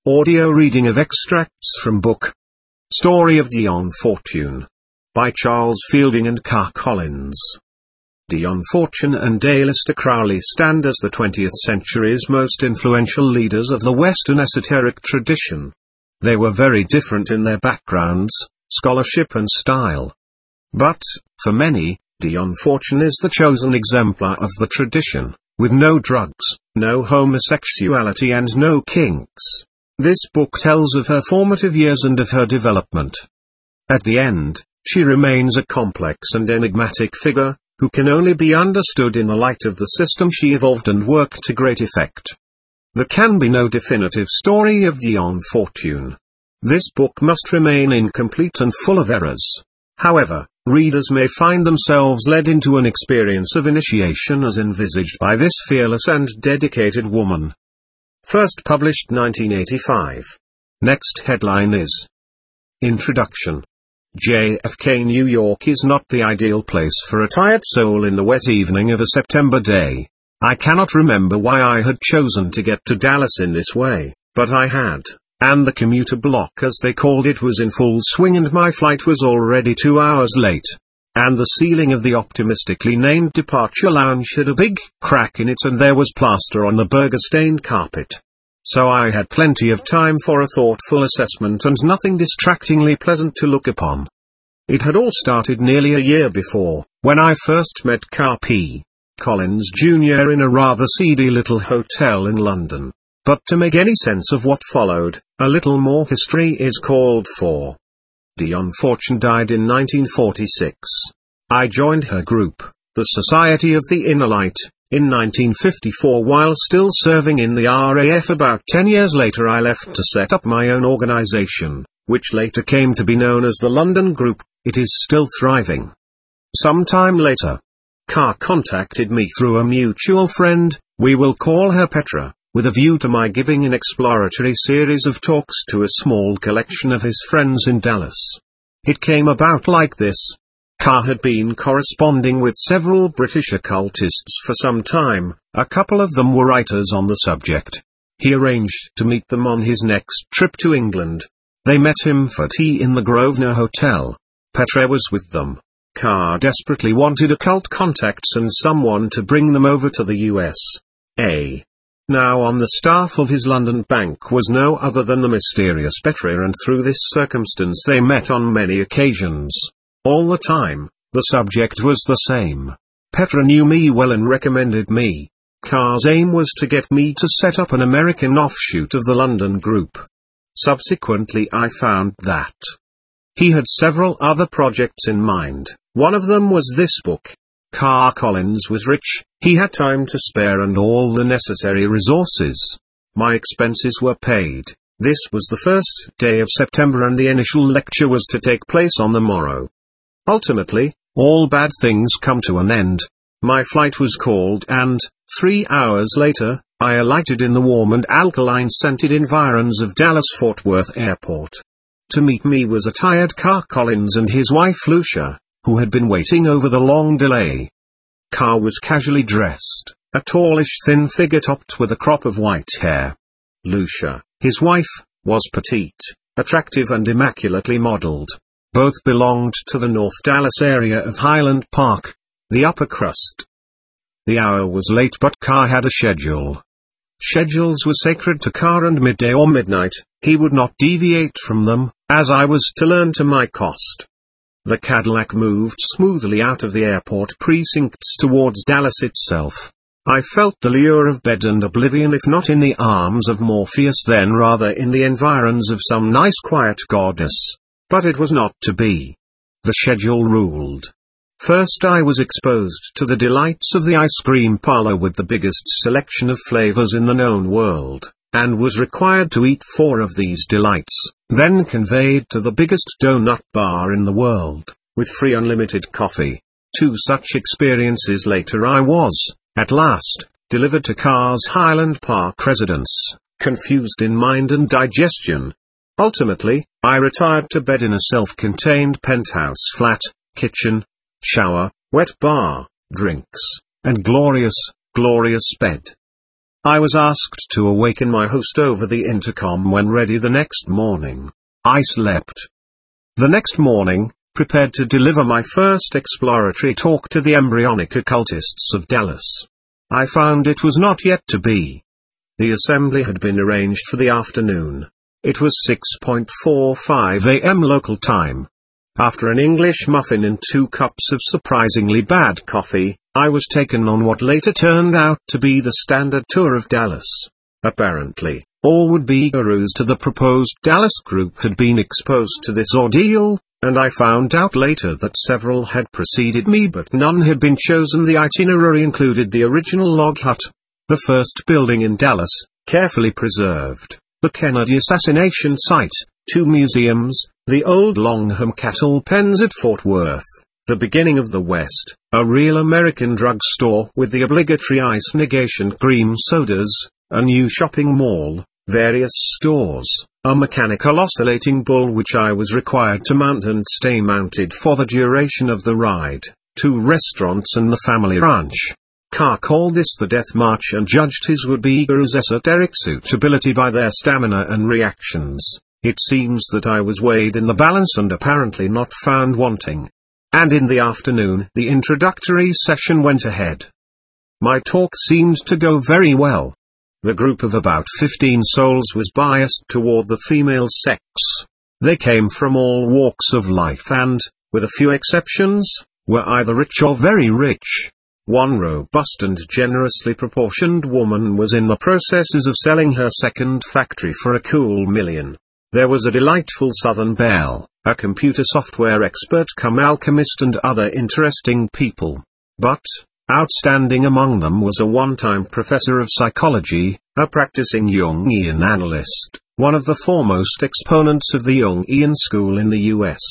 Audio reading of extracts from book Story of Dion Fortune by Charles Fielding and Carr Collins. Dion Fortune and Aleister Crowley stand as the 20th century's most influential leaders of the Western esoteric tradition. They were very different in their backgrounds, scholarship and style. But, for many, Dion Fortune is the chosen exemplar of the tradition, with no drugs, no homosexuality and no kinks. This book tells of her formative years and of her development. At the end, she remains a complex and enigmatic figure, who can only be understood in the light of the system she evolved and worked to great effect. There can be no definitive story of Dion Fortune. This book must remain incomplete and full of errors. However, readers may find themselves led into an experience of initiation as envisaged by this fearless and dedicated woman. First published 1985. Next headline is Introduction. JFK, New York is not the ideal place for a tired soul in the wet evening of a September day. I cannot remember why I had chosen to get to Dallas in this way, but I had, and the commuter block as they called it was in full swing and my flight was already 2 hours late. And the ceiling of the optimistically named departure lounge had a big crack in it and there was plaster on the burger-stained carpet. So I had plenty of time for a thoughtful assessment and nothing distractingly pleasant to look upon. It had all started nearly a year before, when I first met Carr P. Collins Jr. in a rather seedy little hotel in London. But to make any sense of what followed, a little more history is called for. Dion Fortune died in 1946. I joined her group, the Society of the Inner Light, in 1954 while still serving in the RAF. About 10 years later I left to set up my own organization, which later came to be known as the London Group. It is still thriving. Some time later, Carr contacted me through a mutual friend, we will call her Petra, with a view to my giving an exploratory series of talks to a small collection of his friends in Dallas. It came about like this. Carr had been corresponding with several British occultists for some time, a couple of them were writers on the subject. He arranged to meet them on his next trip to England. They met him for tea in the Grosvenor Hotel. Petra was with them. Carr desperately wanted occult contacts and someone to bring them over to the USA. Now on the staff of his London bank was no other than the mysterious Petra, and through this circumstance they met on many occasions. All the time, the subject was the same. Petra knew me well and recommended me. Carr's aim was to get me to set up an American offshoot of the London Group. Subsequently I found that he had several other projects in mind. One of them was this book. Carr Collins was rich, he had time to spare and all the necessary resources. My expenses were paid. This was the first day of September and the initial lecture was to take place on the morrow. Ultimately, all bad things come to an end. My flight was called and, 3 hours later, I alighted in the warm and alkaline-scented environs of Dallas-Fort Worth Airport. To meet me was a tired Carr Collins and his wife Lucia, who had been waiting over the long delay. Carr was casually dressed, a tallish thin figure topped with a crop of white hair. Lucia, his wife, was petite, attractive and immaculately modeled. Both belonged to the North Dallas area of Highland Park, the upper crust. The hour was late but Carr had a schedule. Schedules were sacred to Carr and midday or midnight, he would not deviate from them, as I was to learn to my cost. The Cadillac moved smoothly out of the airport precincts towards Dallas itself. I felt the lure of bed and oblivion, if not in the arms of Morpheus then rather in the environs of some nice quiet goddess. But it was not to be. The schedule ruled. First I was exposed to the delights of the ice cream parlor with the biggest selection of flavors in the known world, and was required to eat 4 of these delights, then conveyed to the biggest donut bar in the world, with free unlimited coffee. 2 such experiences later I was, at last, delivered to Carr's Highland Park residence, confused in mind and digestion. Ultimately, I retired to bed in a self-contained penthouse flat, kitchen, shower, wet bar, drinks, and glorious bed. I was asked to awaken my host over the intercom when ready the next morning. I slept. The next morning, prepared to deliver my first exploratory talk to the embryonic occultists of Dallas. I found it was not yet to be. The assembly had been arranged for the afternoon. It was 6:45 a.m. local time. After an English muffin and 2 cups of surprisingly bad coffee, I was taken on what later turned out to be the standard tour of Dallas. Apparently, all would-be gurus to the proposed Dallas group had been exposed to this ordeal, and I found out later that several had preceded me but none had been chosen. The itinerary included the original log hut, the first building in Dallas, carefully preserved, the Kennedy assassination site, 2 museums, the old Longham cattle pens at Fort Worth, the beginning of the West, a real American drugstore with the obligatory ice negation cream sodas, a new shopping mall, various stores, a mechanical oscillating bull which I was required to mount and stay mounted for the duration of the ride, 2 restaurants and the family ranch. Carr called this the Death March and judged his would-be gurus' esoteric suitability by their stamina and reactions. It seems that I was weighed in the balance and apparently not found wanting. And in the afternoon, the introductory session went ahead. My talk seemed to go very well. The group of about 15 souls was biased toward the female sex. They came from all walks of life and, with a few exceptions, were either rich or very rich. One robust and generously proportioned woman was in the processes of selling her second factory for a cool $1 million. There was a delightful Southern belle, a computer software expert come alchemist and other interesting people. But, outstanding among them was a one-time professor of psychology, a practicing Jungian analyst, one of the foremost exponents of the Jungian school in the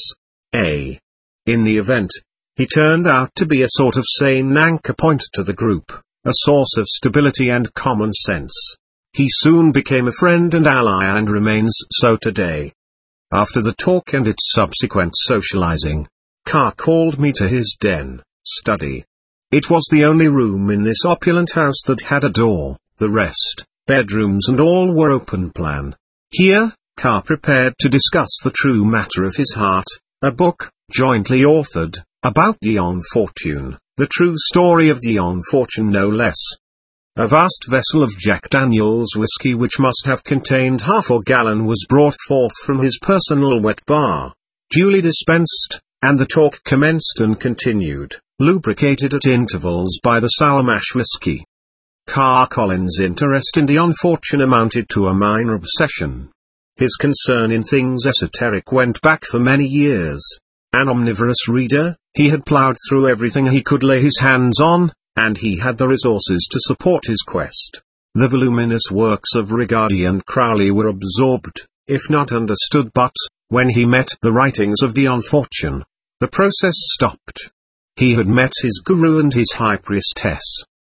U.S.A. In the event, he turned out to be a sort of sane anchor point to the group, a source of stability and common sense. He soon became a friend and ally and remains so today. After the talk and its subsequent socializing, Carr called me to his den, study. It was the only room in this opulent house that had a door, the rest, bedrooms and all were open plan. Here, Carr prepared to discuss the true matter of his heart, a book, jointly authored, about Dion Fortune, the true story of Dion Fortune no less. A vast vessel of Jack Daniel's whiskey which must have contained half a gallon was brought forth from his personal wet bar, duly dispensed, and the talk commenced and continued, lubricated at intervals by the sour mash whiskey. Carr Collins' interest in Dion Fortune amounted to a minor obsession. His concern in things esoteric went back for many years. An omnivorous reader, he had plowed through everything he could lay his hands on, and he had the resources to support his quest. The voluminous works of Rigardi and Crowley were absorbed, if not understood, but, when he met the writings of Dion Fortune, the process stopped. He had met his guru and his high priestess.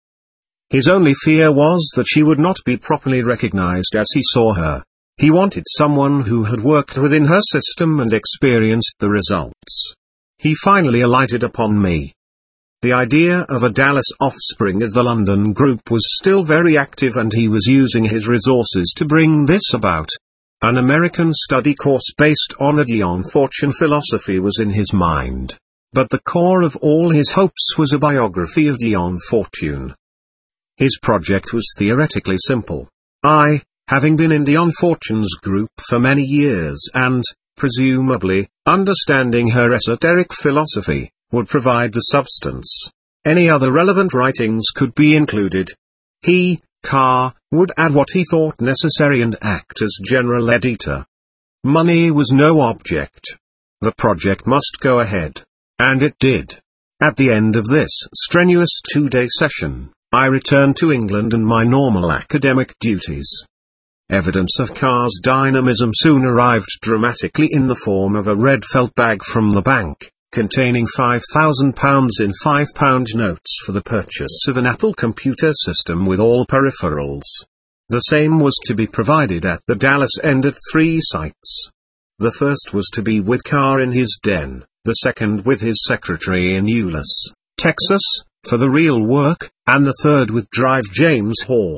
His only fear was that she would not be properly recognized as he saw her. He wanted someone who had worked within her system and experienced the results. He finally alighted upon me. The idea of a Dallas offspring of the London group was still very active and he was using his resources to bring this about. An American study course based on the Dion Fortune philosophy was in his mind. But the core of all his hopes was a biography of Dion Fortune. His project was theoretically simple. I, having been in Dion Fortune's group for many years and, presumably, understanding her esoteric philosophy, would provide the substance. Any other relevant writings could be included. He, Carr, would add what he thought necessary and act as general editor. Money was no object. The project must go ahead. And it did. At the end of this strenuous 2-day session, I returned to England and my normal academic duties. Evidence of Carr's dynamism soon arrived dramatically in the form of a red felt bag from the bank, containing £5,000 in £5 notes for the purchase of an Apple computer system with all peripherals. The same was to be provided at the Dallas end at 3 sites. The first was to be with Carr in his den, the second with his secretary in Euless, Texas, for the real work, and the third with Drive James Hall,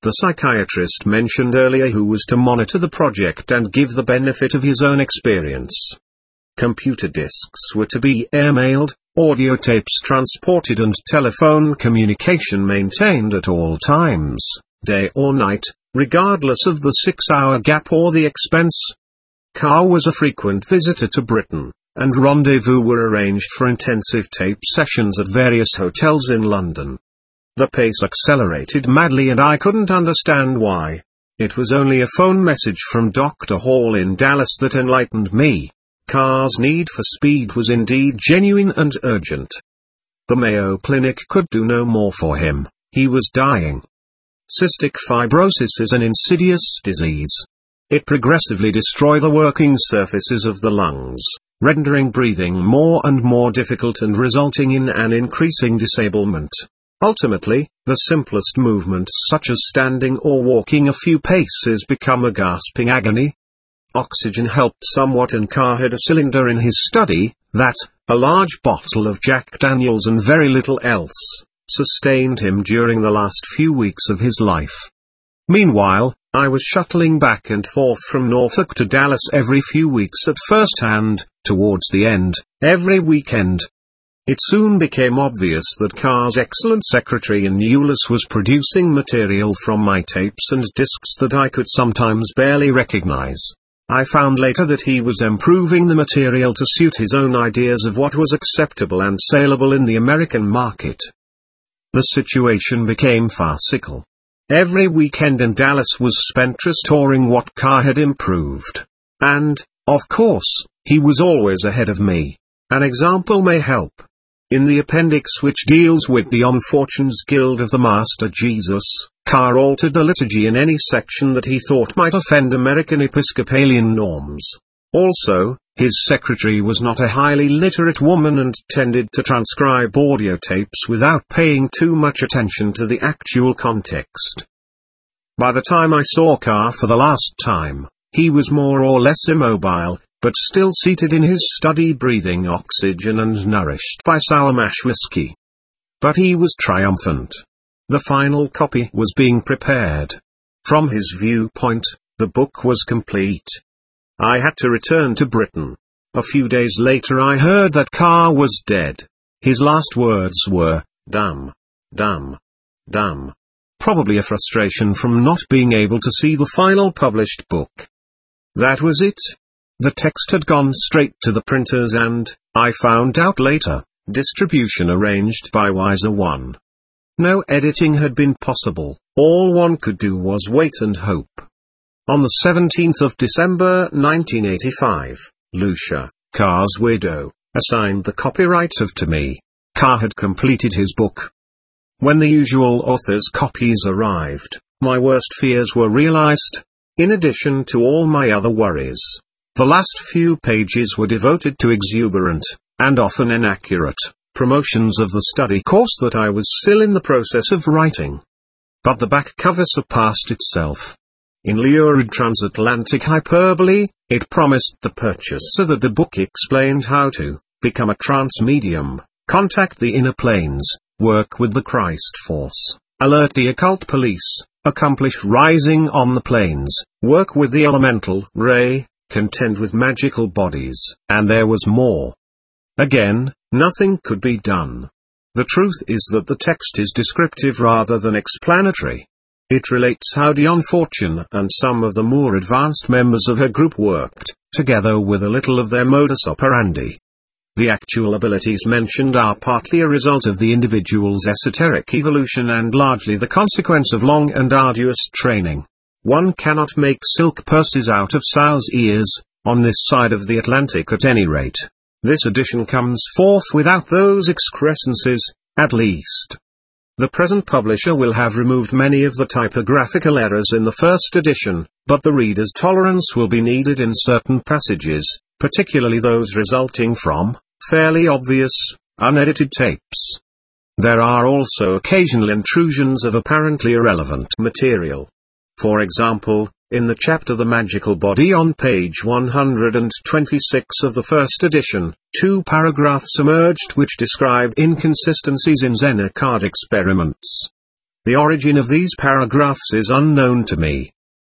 the psychiatrist mentioned earlier who was to monitor the project and give the benefit of his own experience. Computer disks were to be airmailed, audio tapes transported and telephone communication maintained at all times, day or night, regardless of the 6-hour gap or the expense. Carr was a frequent visitor to Britain, and rendezvous were arranged for intensive tape sessions at various hotels in London. The pace accelerated madly and I couldn't understand why. It was only a phone message from Dr. Hall in Dallas that enlightened me. Carr's need for speed was indeed genuine and urgent. The Mayo Clinic could do no more for him, he was dying. Cystic fibrosis is an insidious disease. It progressively destroys the working surfaces of the lungs, rendering breathing more and more difficult and resulting in an increasing disablement. Ultimately, the simplest movements such as standing or walking a few paces become a gasping agony. Oxygen helped somewhat and Carr had a cylinder in his study, that, a large bottle of Jack Daniels and very little else, sustained him during the last few weeks of his life. Meanwhile, I was shuttling back and forth from Norfolk to Dallas every few weeks at first and, towards the end, every weekend. It soon became obvious that Carr's excellent secretary in Euless was producing material from my tapes and discs that I could sometimes barely recognize. I found later that he was improving the material to suit his own ideas of what was acceptable and saleable in the American market. The situation became farcical. Every weekend in Dallas was spent restoring what Carr had improved. And, of course, he was always ahead of me. An example may help. In the appendix which deals with the Unfortunes Guild of the Master Jesus, Carr altered the liturgy in any section that he thought might offend American Episcopalian norms. Also, his secretary was not a highly literate woman and tended to transcribe audio tapes without paying too much attention to the actual context. By the time I saw Carr for the last time, he was more or less immobile, but still seated in his study breathing oxygen and nourished by sour mash whiskey. But he was triumphant. The final copy was being prepared. From his viewpoint, the book was complete. I had to return to Britain. A few days later I heard that Carr was dead. His last words were, "Damn. Damn. Damn." Probably a frustration from not being able to see the final published book. That was it. The text had gone straight to the printers and, I found out later, distribution arranged by Wiser One. No editing had been possible, all one could do was wait and hope. On the 17th of December 1985, Lucia, Carr's widow, assigned the copyright to me. Carr had completed his book. When the usual author's copies arrived, my worst fears were realized. In addition to all my other worries, the last few pages were devoted to exuberant, and often inaccurate, promotions of the study course that I was still in the process of writing. But the back cover surpassed itself. In lurid transatlantic hyperbole, it promised the purchaser that the book explained how to become a trance medium, contact the inner planes, work with the Christ force, alert the occult police, accomplish rising on the planes, work with the elemental ray, contend with magical bodies, and there was more. Again, nothing could be done. The truth is that the text is descriptive rather than explanatory. It relates how Dion Fortune and some of the more advanced members of her group worked, together with a little of their modus operandi. The actual abilities mentioned are partly a result of the individual's esoteric evolution and largely the consequence of long and arduous training. One cannot make silk purses out of sow's ears, on this side of the Atlantic at any rate. This edition comes forth without those excrescences, at least. The present publisher will have removed many of the typographical errors in the first edition, but the reader's tolerance will be needed in certain passages, particularly those resulting from fairly obvious, unedited tapes. There are also occasional intrusions of apparently irrelevant material. For example, in the chapter The Magical Body on page 126 of the first edition, 2 paragraphs emerged which describe inconsistencies in Zener card experiments. The origin of these paragraphs is unknown to me.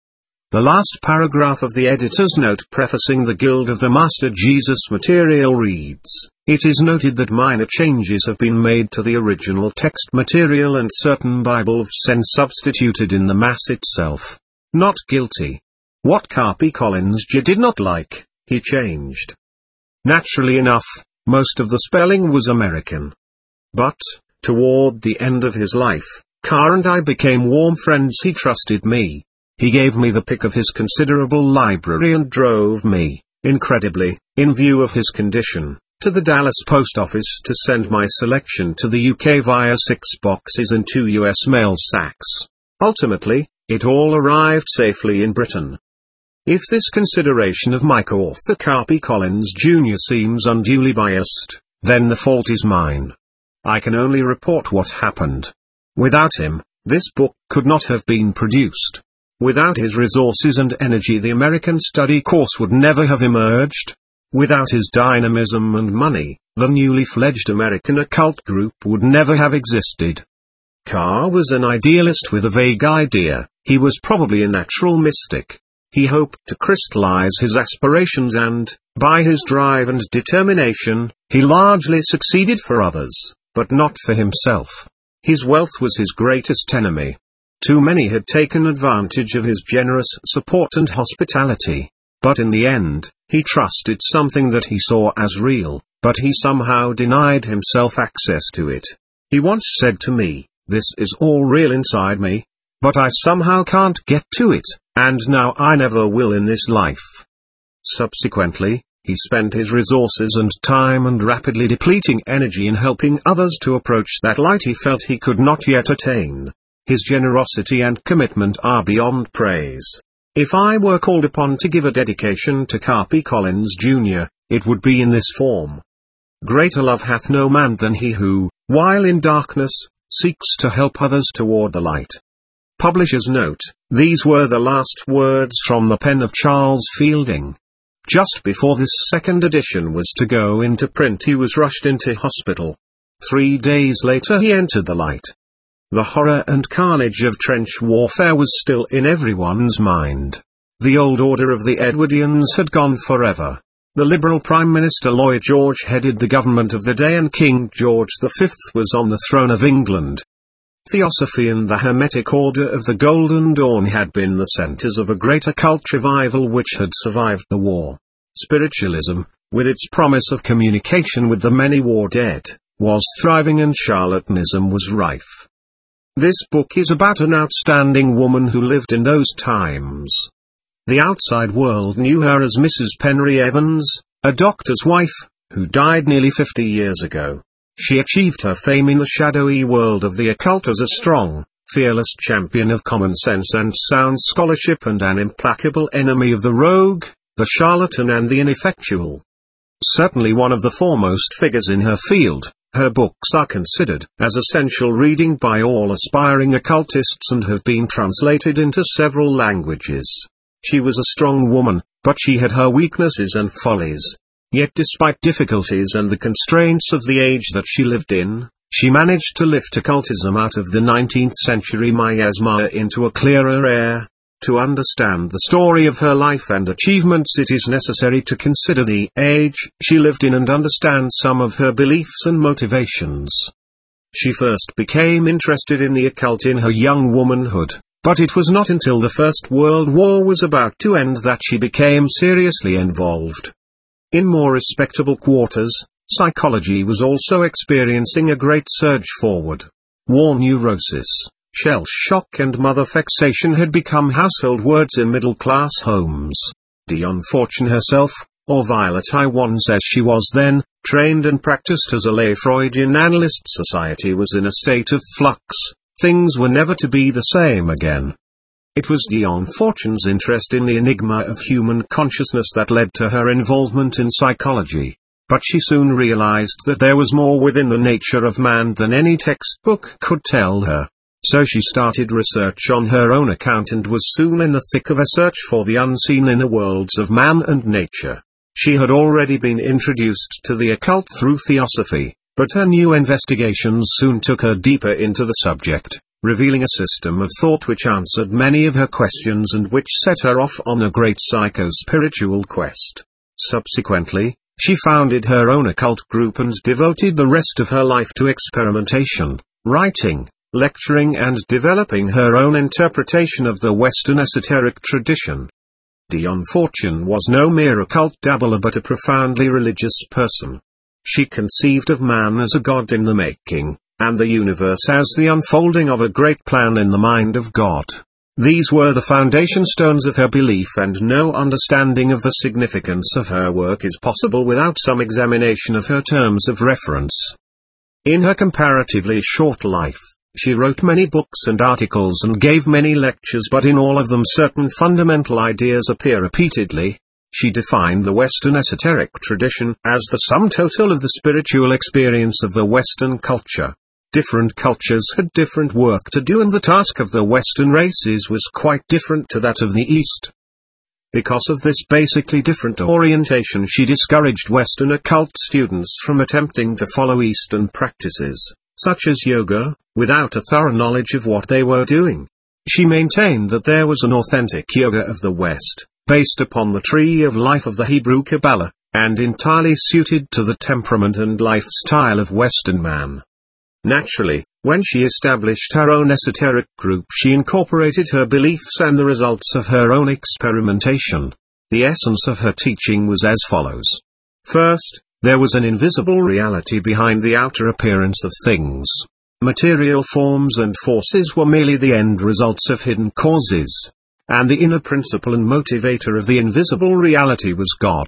The last paragraph of the editor's note prefacing the Guild of the Master Jesus material reads, "It is noted that minor changes have been made to the original text material and certain Bible sense substituted in the Mass itself. Not guilty. What Carpi Collins did not like, he changed. Naturally enough, most of the spelling was American. But, toward the end of his life, Carr and I became warm friends. He trusted me. He gave me the pick of his considerable library and drove me, incredibly, in view of his condition, to the Dallas post office to send my selection to the UK via 6 boxes and 2 US mail sacks. Ultimately, it all arrived safely in Britain. If this consideration of my co-author Carpi Collins Jr. seems unduly biased, then the fault is mine. I can only report what happened. Without him, this book could not have been produced. Without his resources and energy, the American study course would never have emerged. Without his dynamism and money, the newly fledged American occult group would never have existed. Carr was an idealist with a vague idea. He was probably a natural mystic. He hoped to crystallize his aspirations and, by his drive and determination, he largely succeeded for others, but not for himself. His wealth was his greatest enemy. Too many had taken advantage of his generous support and hospitality. But in the end, he trusted something that he saw as real, but he somehow denied himself access to it. He once said to me, "This is all real inside me, but I somehow can't get to it, and now I never will in this life." Subsequently, he spent his resources and time and rapidly depleting energy in helping others to approach that light he felt he could not yet attain. His generosity and commitment are beyond praise. If I were called upon to give a dedication to Carpi Collins Jr., it would be in this form. Greater love hath no man than he who, while in darkness, seeks to help others toward the light. Publisher's note: these were the last words from the pen of Charles Fielding. Just before this second edition was to go into print, he was rushed into hospital. 3 days later he entered the light. The horror and carnage of trench warfare was still in everyone's mind. The old order of the Edwardians had gone forever. The Liberal Prime Minister Lloyd George headed the government of the day, and King George V was on the throne of England. Theosophy and the Hermetic Order of the Golden Dawn had been the centers of a great occult revival which had survived the war. Spiritualism, with its promise of communication with the many war dead, was thriving, and charlatanism was rife. This book is about an outstanding woman who lived in those times. The outside world knew her as Mrs. Penry Evans, a doctor's wife, who died nearly 50 years ago. She achieved her fame in the shadowy world of the occult as a strong, fearless champion of common sense and sound scholarship, and an implacable enemy of the rogue, the charlatan and the ineffectual. Certainly one of the foremost figures in her field, her books are considered as essential reading by all aspiring occultists and have been translated into several languages. She was a strong woman, but she had her weaknesses and follies. Yet despite difficulties and the constraints of the age that she lived in, she managed to lift occultism out of the 19th century miasma into a clearer air. To understand the story of her life and achievements, it is necessary to consider the age she lived in and understand some of her beliefs and motivations. She first became interested in the occult in her young womanhood, but it was not until the First World War was about to end that she became seriously involved. In more respectable quarters, psychology was also experiencing a great surge forward. War neurosis, shell shock and mother fixation had become household words in middle-class homes. Dion Fortune herself, or Violet Iwanz as she was then, trained and practiced as a lay Freudian analyst. Society was in a state of flux. Things were never to be the same again. It was Dion Fortune's interest in the enigma of human consciousness that led to her involvement in psychology. But she soon realized that there was more within the nature of man than any textbook could tell her. So she started research on her own account and was soon in the thick of a search for the unseen inner worlds of man and nature. She had already been introduced to the occult through theosophy, but her new investigations soon took her deeper into the subject. revealing a system of thought which answered many of her questions and which set her off on a great psycho-spiritual quest. Subsequently, she founded her own occult group and devoted the rest of her life to experimentation, writing, lecturing and developing her own interpretation of the Western esoteric tradition. Dion Fortune was no mere occult dabbler but a profoundly religious person. She conceived of man as a god in the making, and the universe as the unfolding of a great plan in the mind of God. These were the foundation stones of her belief, and no understanding of the significance of her work is possible without some examination of her terms of reference. In her comparatively short life, she wrote many books and articles and gave many lectures, but in all of them certain fundamental ideas appear repeatedly. She defined the Western esoteric tradition as the sum total of the spiritual experience of the Western culture. Different cultures had different work to do, and the task of the Western races was quite different to that of the East. Because of this basically different orientation, she discouraged Western occult students from attempting to follow Eastern practices, such as yoga, without a thorough knowledge of what they were doing. She maintained that there was an authentic yoga of the West, based upon the tree of life of the Hebrew Kabbalah, and entirely suited to the temperament and lifestyle of Western man. Naturally, when she established her own esoteric group, she incorporated her beliefs and the results of her own experimentation. The essence of her teaching was as follows. First, there was an invisible reality behind the outer appearance of things. Material forms and forces were merely the end results of hidden causes, and the inner principle and motivator of the invisible reality was God.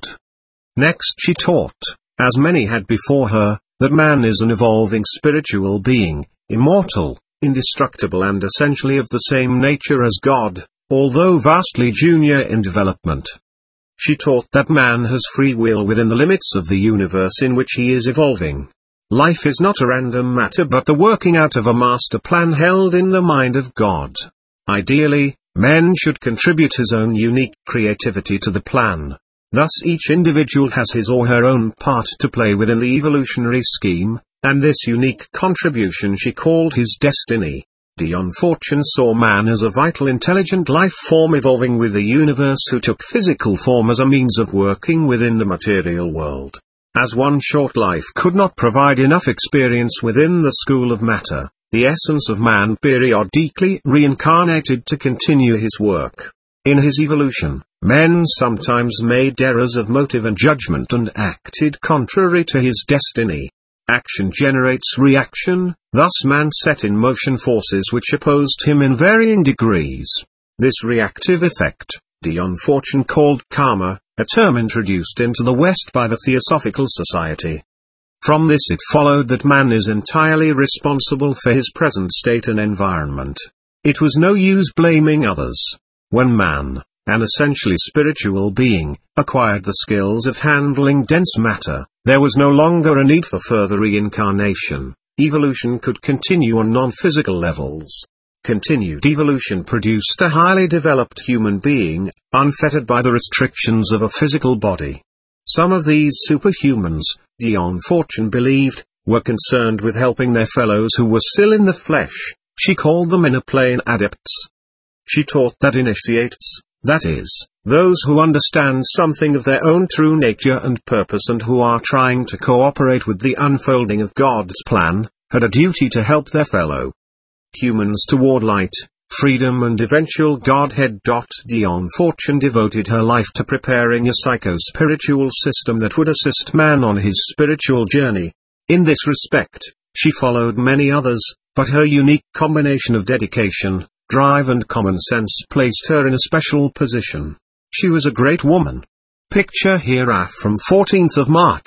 Next she taught, as many had before her, that man is an evolving spiritual being, immortal, indestructible and essentially of the same nature as God, although vastly junior in development. She taught that man has free will within the limits of the universe in which he is evolving. Life is not a random matter but the working out of a master plan held in the mind of God. Ideally, man should contribute his own unique creativity to the plan. Thus each individual has his or her own part to play within the evolutionary scheme, and this unique contribution she called his destiny. Dion Fortune saw man as a vital intelligent life form evolving with the universe who took physical form as a means of working within the material world. As one short life could not provide enough experience within the school of matter, the essence of man periodically reincarnated to continue his work. In his evolution, men sometimes made errors of motive and judgment and acted contrary to his destiny. Action generates reaction, thus man set in motion forces which opposed him in varying degrees. This reactive effect, Dion Fortune called karma, a term introduced into the West by the Theosophical Society. From this it followed that man is entirely responsible for his present state and environment. It was no use blaming others. When man, an essentially spiritual being, acquired the skills of handling dense matter, there was no longer a need for further reincarnation. Evolution could continue on non-physical levels. Continued evolution produced a highly developed human being, unfettered by the restrictions of a physical body. Some of these superhumans, Dion Fortune believed, were concerned with helping their fellows who were still in the flesh. She called them inner plane adepts. She taught that initiates, that is, those who understand something of their own true nature and purpose and who are trying to cooperate with the unfolding of God's plan, had a duty to help their fellow humans toward light, freedom and eventual Godhead. Dion Fortune devoted her life to preparing a psycho-spiritual system that would assist man on his spiritual journey. In this respect, she followed many others, but her unique combination of dedication, drive and common sense placed her in a special position. She was a great woman. Picture here from 14th of March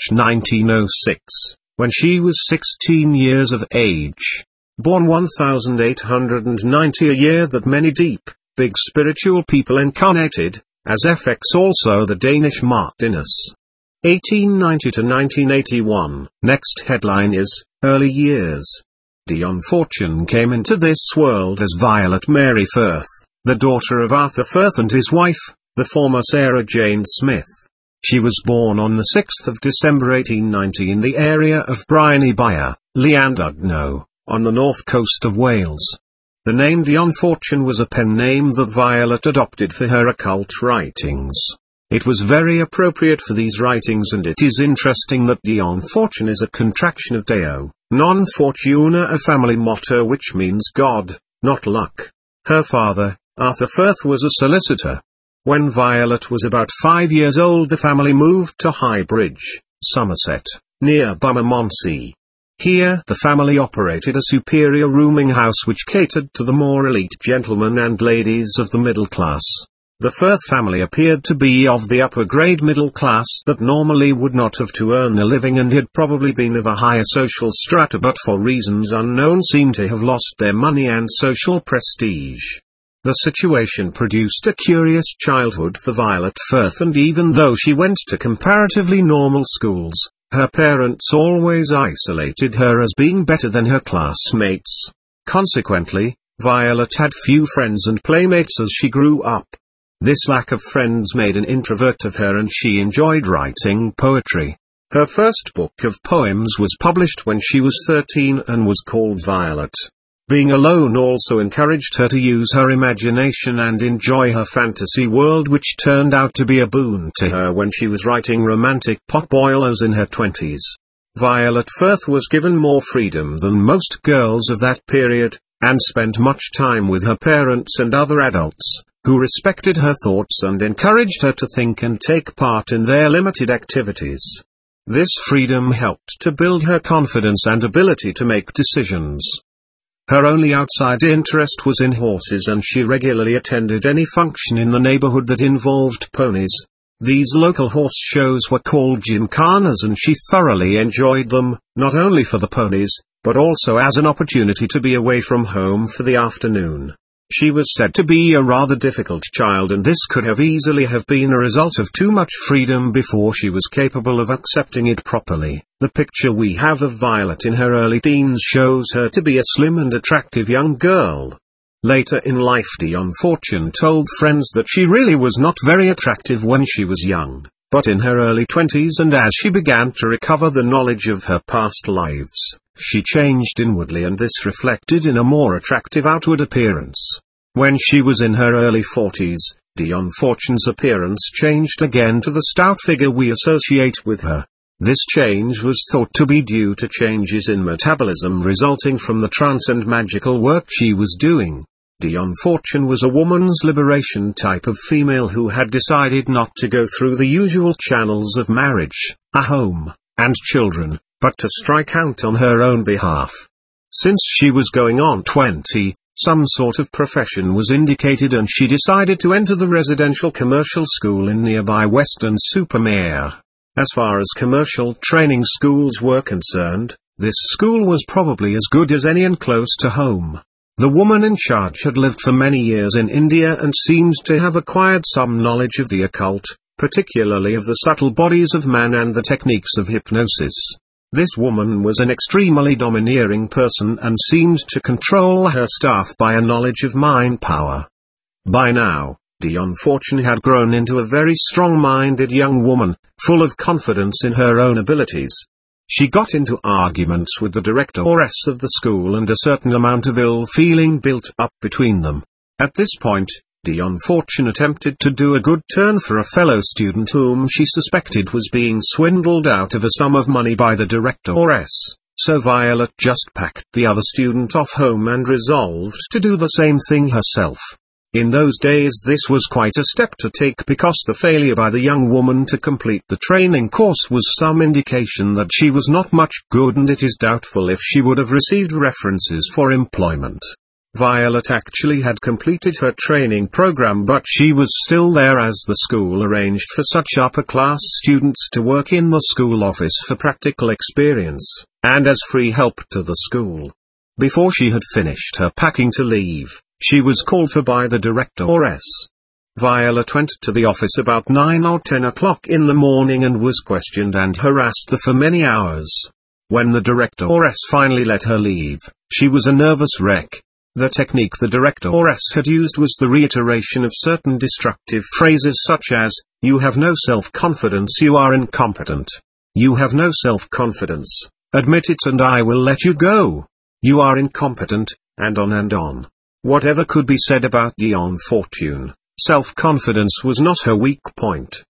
1906, when she was 16 years of age. Born 1890, a year that many deep, big spiritual people incarnated, as FX also the Danish Martinus. 1890 to 1981. Next headline is, Early Years. Dion Fortune came into this world as Violet Mary Firth, the daughter of Arthur Firth and his wife, the former Sarah Jane Smith. She was born on the 6th of December 1890 in the area of Bryan y Byre, Llandudno, on the north coast of Wales. The name Dion Fortune was a pen name that Violet adopted for her occult writings. It was very appropriate for these writings, and it is interesting that Dion Fortune is a contraction of Deo, non Fortuna, a family motto which means God, not luck. Her father, Arthur Firth, was a solicitor. When Violet was about 5 years old, the family moved to Highbridge, Somerset, near Bermondsey. Here the family operated a superior rooming house which catered to the more elite gentlemen and ladies of the middle class. The Firth family appeared to be of the upper grade middle class that normally would not have to earn a living, and had probably been of a higher social strata, but for reasons unknown seem to have lost their money and social prestige. The situation produced a curious childhood for Violet Firth, and even though she went to comparatively normal schools, her parents always isolated her as being better than her classmates. Consequently, Violet had few friends and playmates as she grew up. This lack of friends made an introvert of her, and she enjoyed writing poetry. Her first book of poems was published when she was 13 and was called Violet. Being alone also encouraged her to use her imagination and enjoy her fantasy world, which turned out to be a boon to her when she was writing romantic potboilers in her 20s. Violet Firth was given more freedom than most girls of that period, and spent much time with her parents and other adults, who respected her thoughts and encouraged her to think and take part in their limited activities. This freedom helped to build her confidence and ability to make decisions. Her only outside interest was in horses, and she regularly attended any function in the neighborhood that involved ponies. These local horse shows were called gymkhanas, and she thoroughly enjoyed them, not only for the ponies, but also as an opportunity to be away from home for the afternoon. She was said to be a rather difficult child, and this could have easily have been a result of too much freedom before she was capable of accepting it properly. The picture we have of Violet in her early teens shows her to be a slim and attractive young girl. Later in life, Dion Fortune told friends that she really was not very attractive when she was young, but in her early 20s, and as she began to recover the knowledge of her past lives, she changed inwardly, and this reflected in a more attractive outward appearance. When she was in her early 40s, Dion Fortune's appearance changed again to the stout figure we associate with her. This change was thought to be due to changes in metabolism resulting from the trance and magical work she was doing. Dion Fortune was a woman's liberation type of female who had decided not to go through the usual channels of marriage, a home, and children, but to strike out on her own behalf. Since she was going on 20, some sort of profession was indicated, and she decided to enter the residential commercial school in nearby Weston-super-Mare. As far as commercial training schools were concerned, this school was probably as good as any and close to home. The woman in charge had lived for many years in India and seemed to have acquired some knowledge of the occult, particularly of the subtle bodies of man and the techniques of hypnosis. This woman was an extremely domineering person and seemed to control her staff by a knowledge of mind power. By now, Dion Fortune had grown into a very strong-minded young woman, full of confidence in her own abilities. She got into arguments with the directoress of the school, and a certain amount of ill feeling built up between them. At this point, Dion Fortune attempted to do a good turn for a fellow student whom she suspected was being swindled out of a sum of money by the directoress, so Violet just packed the other student off home and resolved to do the same thing herself. In those days this was quite a step to take, because the failure by the young woman to complete the training course was some indication that she was not much good, and it is doubtful if she would have received references for employment. Violet actually had completed her training program, but she was still there as the school arranged for such upper-class students to work in the school office for practical experience, and as free help to the school. Before she had finished her packing to leave, she was called for by the directoress. Violet went to the office about 9 or 10 o'clock in the morning and was questioned and harassed there for many hours. When the directoress finally let her leave, she was a nervous wreck. The technique the directoress had used was the reiteration of certain destructive phrases such as, "You have no self-confidence, you are incompetent. You have no self-confidence, admit it and I will let you go. You are incompetent," and on and on. Whatever could be said about Dion Fortune, self-confidence was not her weak point.